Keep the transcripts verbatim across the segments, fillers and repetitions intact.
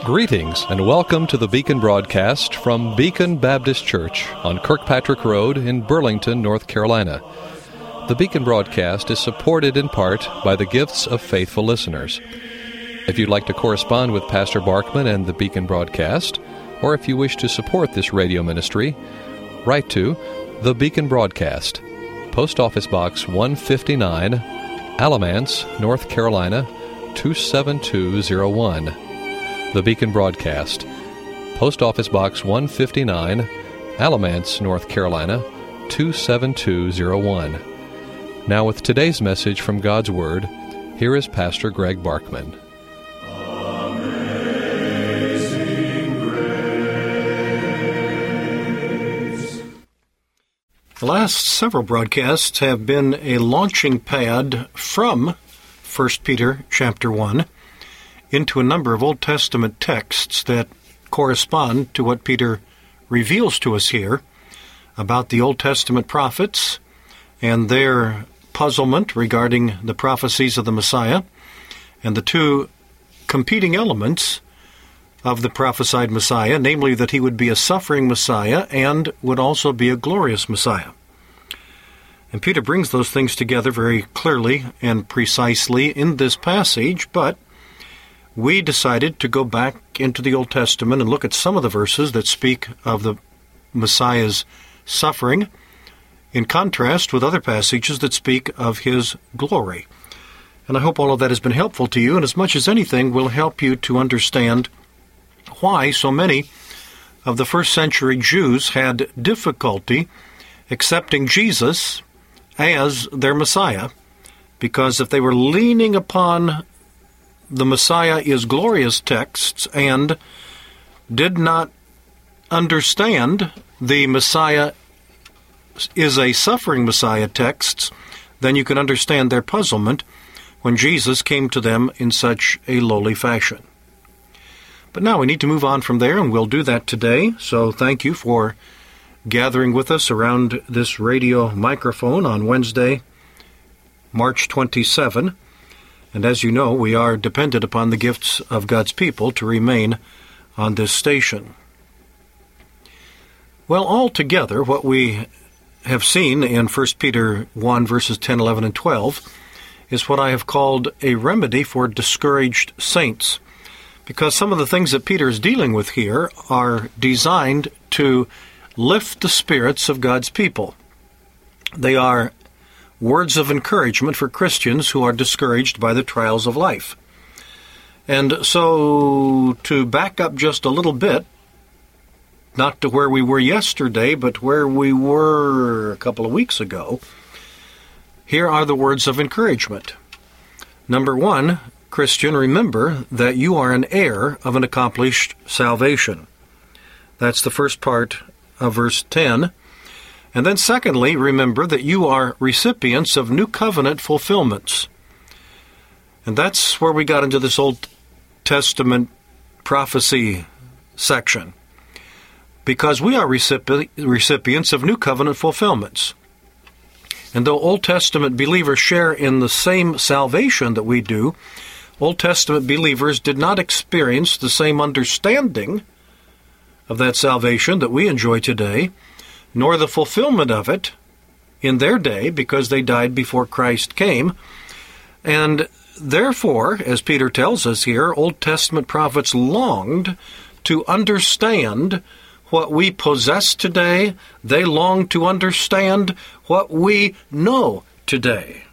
Greetings and welcome to the Beacon broadcast from Beacon Baptist Church on Kirkpatrick Road in Burlington, North Carolina. The Beacon broadcast is supported in part by the gifts of faithful listeners. If you'd like to correspond with Pastor Barkman and the Beacon broadcast, or if you wish to support this radio ministry, write to The Beacon Broadcast, Post Office Box one fifty-nine, Alamance, North Carolina, two seven two zero one. The Beacon Broadcast, Post Office Box one fifty-nine, Alamance, North Carolina, two seven two zero one. Now with today's message from God's Word, here is Pastor Greg Barkman. Amazing Grace. The last several broadcasts have been a launching pad from First Peter chapter one into a number of Old Testament texts that correspond to what Peter reveals to us here about the Old Testament prophets and their puzzlement regarding the prophecies of the Messiah and the two competing elements of the prophesied Messiah, namely that he would be a suffering Messiah and would also be a glorious Messiah. And Peter brings those things together very clearly and precisely in this passage, but we decided to go back into the Old Testament and look at some of the verses that speak of the Messiah's suffering, in contrast with other passages that speak of his glory. And I hope all of that has been helpful to you, and as much as anything will help you to understand why so many of the first century Jews had difficulty accepting Jesus as their Messiah, because if they were leaning upon the Messiah is glorious texts and did not understand the Messiah is a suffering Messiah texts, then you can understand their puzzlement when Jesus came to them in such a lowly fashion. But now we need to move on from there, and we'll do that today. So thank you for gathering with us around this radio microphone on Wednesday, March twenty-seventh. And as you know, we are dependent upon the gifts of God's people to remain on this station. Well, altogether, what we have seen in First Peter one, verses ten, eleven, and twelve, is what I have called a remedy for discouraged saints. Because some of the things that Peter is dealing with here are designed to lift the spirits of God's people. They are words of encouragement for Christians who are discouraged by the trials of life. And so, to back up just a little bit, not to where we were yesterday, but where we were a couple of weeks ago, here are the words of encouragement. Number one, Christian, remember that you are an heir of an accomplished salvation. That's the first part of verse ten. And then secondly, remember that you are recipients of new covenant fulfillments. And that's where we got into this Old Testament prophecy section. Because we are recipi- recipients of new covenant fulfillments. And though Old Testament believers share in the same salvation that we do, Old Testament believers did not experience the same understanding of that salvation that we enjoy today, nor the fulfillment of it in their day, because they died before Christ came. And therefore, as Peter tells us here, Old Testament prophets longed to understand what we possess today. They longed to understand what we know today.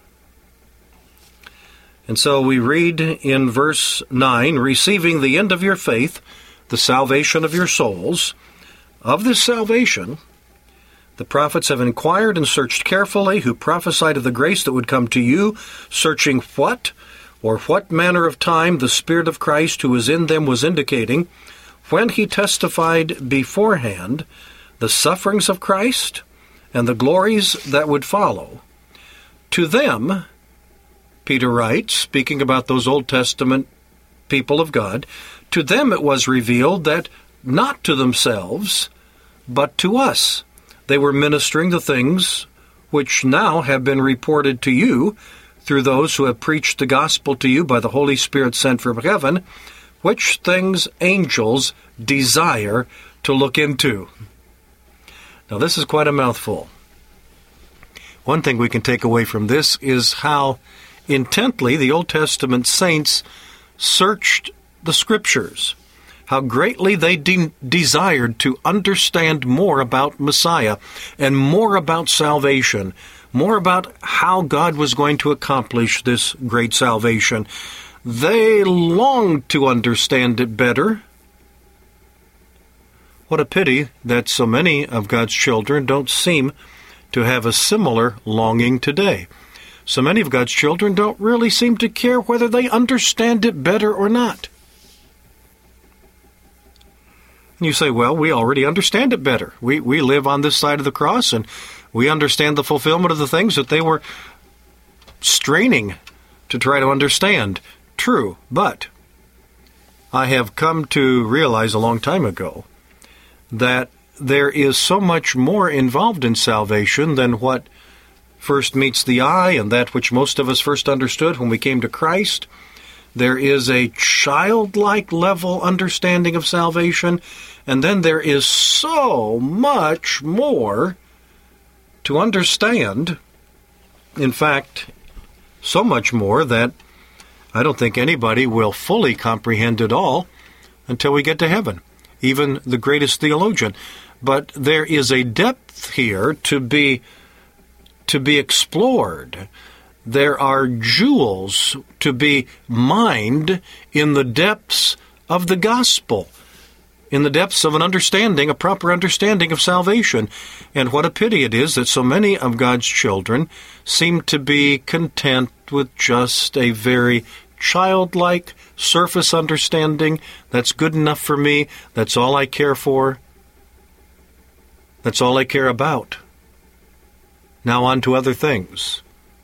And so we read in verse nine, receiving the end of your faith, the salvation of your souls. Of this salvation, the prophets have inquired and searched carefully, who prophesied of the grace that would come to you, searching what or what manner of time the Spirit of Christ who was in them was indicating, when he testified beforehand the sufferings of Christ and the glories that would follow. To them, Peter writes, speaking about those Old Testament people of God, to them it was revealed that not to themselves, but to us, they were ministering the things which now have been reported to you through those who have preached the gospel to you by the Holy Spirit sent from heaven, which things angels desire to look into. Now, this is quite a mouthful. One thing we can take away from this is how intently the Old Testament saints searched the Scriptures, how greatly they de- desired to understand more about Messiah and more about salvation, more about how God was going to accomplish this great salvation. They longed to understand it better. What a pity that so many of God's children don't seem to have a similar longing today. So many of God's children don't really seem to care whether they understand it better or not. And you say, well, we already understand it better. We we live on this side of the cross, and we understand the fulfillment of the things that they were straining to try to understand. True, but I have come to realize a long time ago that there is so much more involved in salvation than what first meets the eye and that which most of us first understood when we came to Christ. There is a childlike level understanding of salvation, and then there is so much more to understand. In fact, so much more that I don't think anybody will fully comprehend it all until we get to heaven, even the greatest theologian. But there is a depth here to be to be explored. There are jewels to be mined in the depths of the gospel, in the depths of an understanding, a proper understanding of salvation. And what a pity it is that so many of God's children seem to be content with just a very childlike surface understanding. That's good enough for me. That's all I care for. That's all I care about. Now on to other things.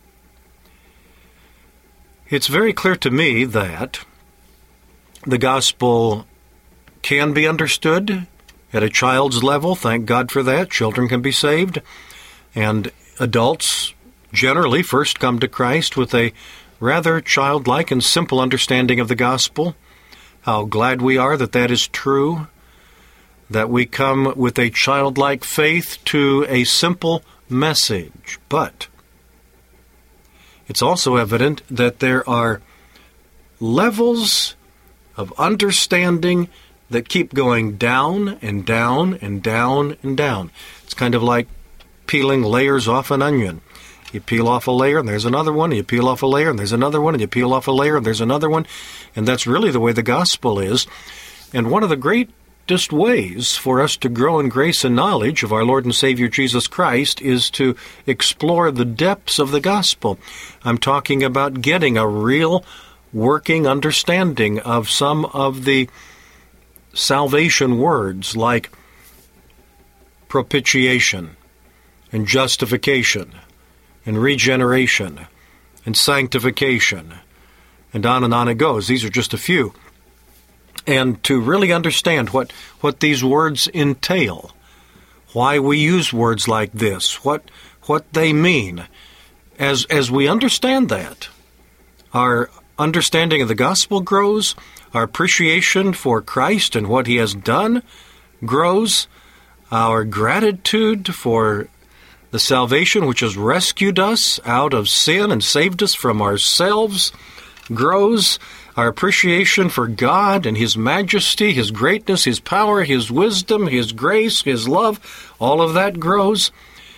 It's very clear to me that the gospel can be understood at a child's level. Thank God for that. Children can be saved. And adults generally first come to Christ with a rather childlike and simple understanding of the gospel. How glad we are that that is true, that we come with a childlike faith to a simple message. But it's also evident that there are levels of understanding that keep going down and down and down and down. It's kind of like peeling layers off an onion. You peel off a layer, and there's another one, and you peel off a layer, and there's another one, and you peel off a layer, and there's another one. And that's really the way the gospel is. And one of the greatest ways for us to grow in grace and knowledge of our Lord and Savior Jesus Christ is to explore the depths of the gospel. I'm talking about getting a real working understanding of some of the salvation words like propitiation and justification and regeneration and sanctification, and on and on it goes. These are just a few. And to really understand what, what these words entail, why we use words like this, what what they mean. As as we understand that, our understanding of the gospel grows, our appreciation for Christ and what He has done grows, our gratitude for the salvation which has rescued us out of sin and saved us from ourselves grows, our appreciation for God and His majesty, His greatness, His power, His wisdom, His grace, His love, all of that grows.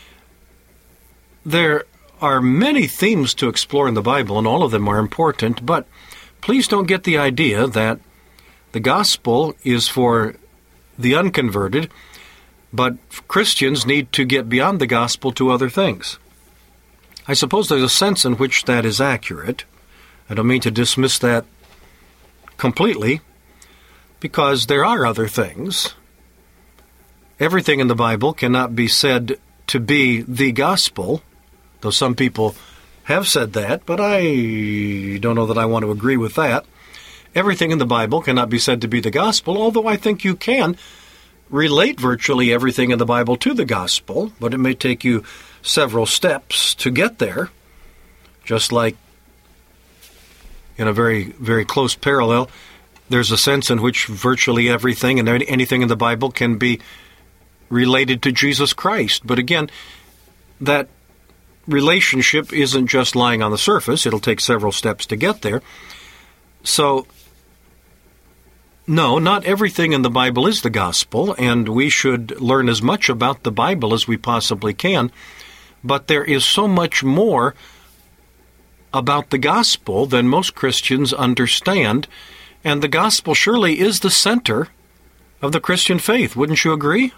There are many themes to explore in the Bible, and all of them are important, but please don't get the idea that the gospel is for the unconverted, but Christians need to get beyond the gospel to other things. I suppose there's a sense in which that is accurate. I don't mean to dismiss that completely, because there are other things. Everything in the Bible cannot be said to be the gospel, though some people have said that, but I don't know that I want to agree with that. Everything in the Bible cannot be said to be the gospel, although I think you can relate virtually everything in the Bible to the gospel, but it may take you several steps to get there, just like in a very, very close parallel, there's a sense in which virtually everything and anything in the Bible can be related to Jesus Christ. But again, that relationship isn't just lying on the surface. It'll take several steps to get there. So, no, not everything in the Bible is the gospel, and we should learn as much about the Bible as we possibly can. But there is so much more about the gospel than most Christians understand, and the gospel surely is the center of the Christian faith. Wouldn't you agree?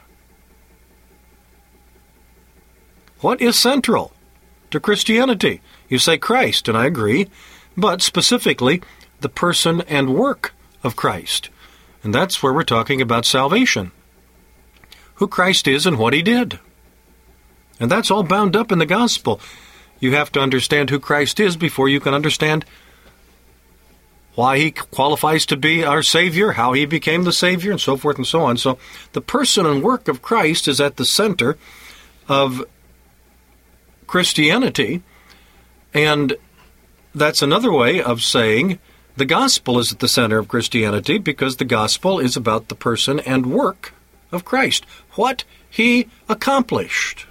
What is central to Christianity? You say Christ, and I agree, but specifically the person and work of Christ. And that's where we're talking about salvation. Who Christ is and what He did. And that's all bound up in the gospel. You have to understand who Christ is before you can understand why He qualifies to be our Savior, how He became the Savior, and so forth and so on. So the person and work of Christ is at the center of Christianity, and that's another way of saying the gospel is at the center of Christianity, because the gospel is about the person and work of Christ, what He accomplished.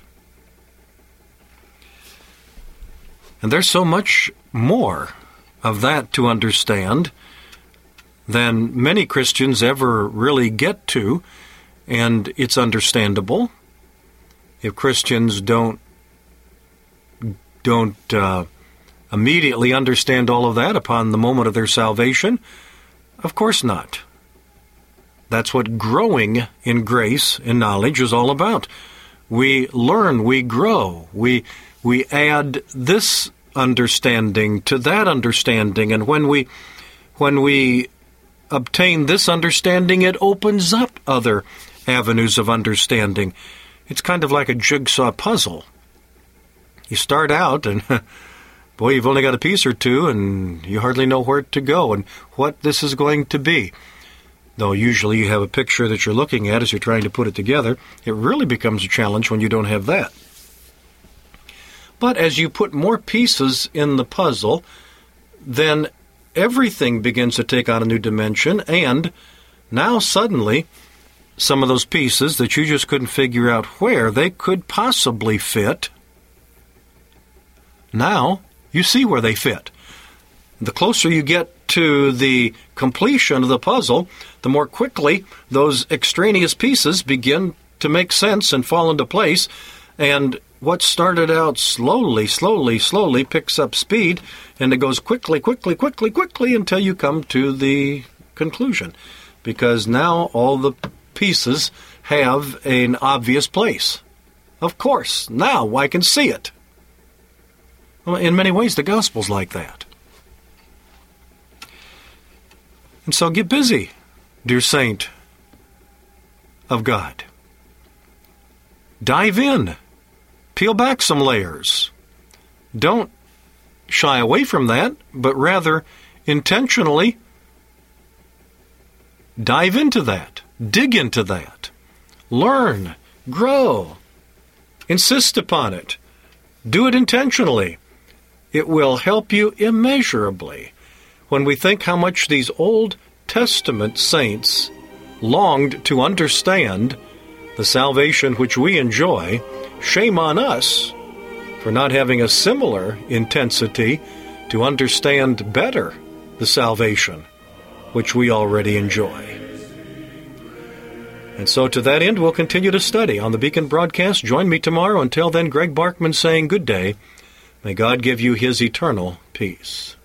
And there's so much more of that to understand than many Christians ever really get to, and it's understandable if Christians don't don't uh, immediately understand all of that upon the moment of their salvation. Of course not. That's what growing in grace and knowledge is all about. We learn, we grow, we we add this understanding to that understanding, and when we when we obtain this understanding, it opens up other avenues of understanding. It's kind of like a jigsaw puzzle. You start out, and boy, you've only got a piece or two, and you hardly know where to go and what this is going to be. Though usually you have a picture that you're looking at as you're trying to put it together. It really becomes a challenge when you don't have that. But as you put more pieces in the puzzle, then everything begins to take on a new dimension, and now suddenly some of those pieces that you just couldn't figure out where they could possibly fit, now you see where they fit. The closer you get to the completion of the puzzle, the more quickly those extraneous pieces begin to make sense and fall into place, and what started out slowly, slowly, slowly picks up speed, and it goes quickly, quickly, quickly, quickly until you come to the conclusion. Because now all the pieces have an obvious place. Of course, now I can see it. Well, in many ways, the gospel's like that. And so get busy, dear saint of God. Dive in. Peel back some layers. Don't shy away from that, but rather intentionally dive into that. Dig into that. Learn. Grow. Insist upon it. Do it intentionally. It will help you immeasurably. When we think how much these Old Testament saints longed to understand the salvation which we enjoy, shame on us for not having a similar intensity to understand better the salvation which we already enjoy. And so to that end, we'll continue to study on the Beacon broadcast. Join me tomorrow. Until then, Greg Barkman saying good day. May God give you His eternal peace.